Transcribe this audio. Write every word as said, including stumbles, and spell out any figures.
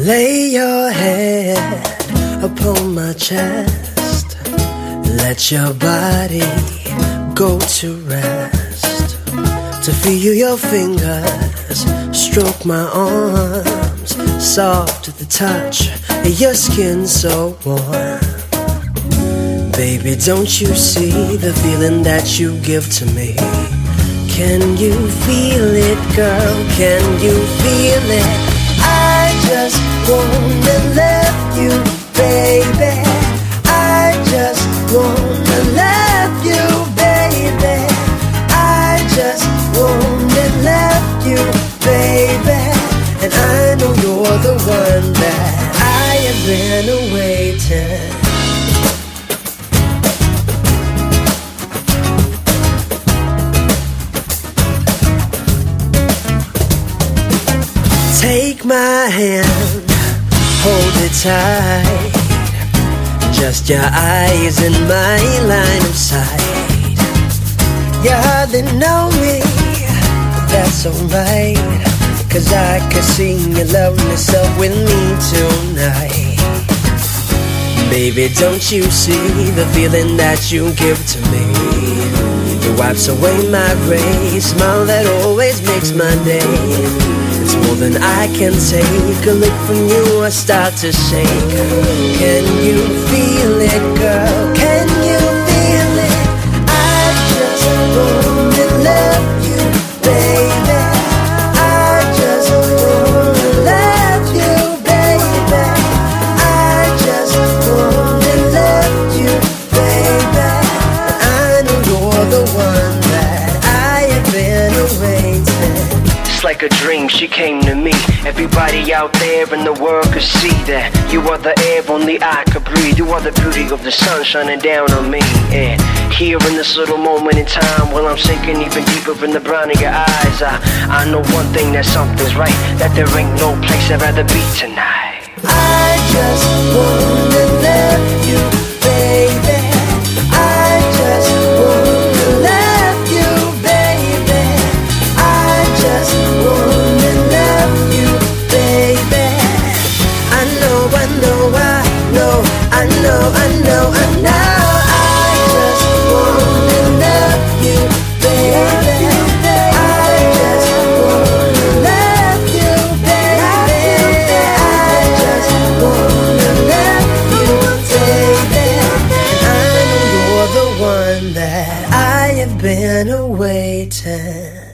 Lay your head upon my chest. Let your body go to rest. To feel your fingers stroke my arms, soft to the touch, your skin so warm. Baby, don't you see the feeling that you give to me? Can you feel it, girl? Can you feel it? I just wanna love you, baby. I just wanna love you, baby. I just wanna love you, baby. And I know you're the one that I have been awaiting. Take my hand, hold it tight. Just your eyes in my line of sight. You hardly know me, that's alright, 'cause I can see you love yourself with me tonight. Baby, don't you see the feeling that you give to me? It wipes away my gray smile that always makes my day. It's more than I can take. A look from you, I start to shake. Can you feel it, girl? Can you feel it? I just wanna love you, baby. I just wanna love you, baby. I just wanna love you, baby. I know you're the one that I have been awaiting. It's like a dream, she came to me. Everybody out there in the world could see that you are the air only I could breathe. You are the beauty of the sun shining down on me. And here in this little moment in time, while I'm sinking even deeper in the brown of your eyes, I, I know one thing, that something's right, that there ain't no place I'd rather be tonight. I just wanna love you, baby. I just wanna love you, baby. I just wanna love you, baby. I know, I know, I know, I know, I know, I know. I just wanna love you, baby. I just wanna love you, baby. I just wanna love you, baby. I know you're the one that I have been awaiting.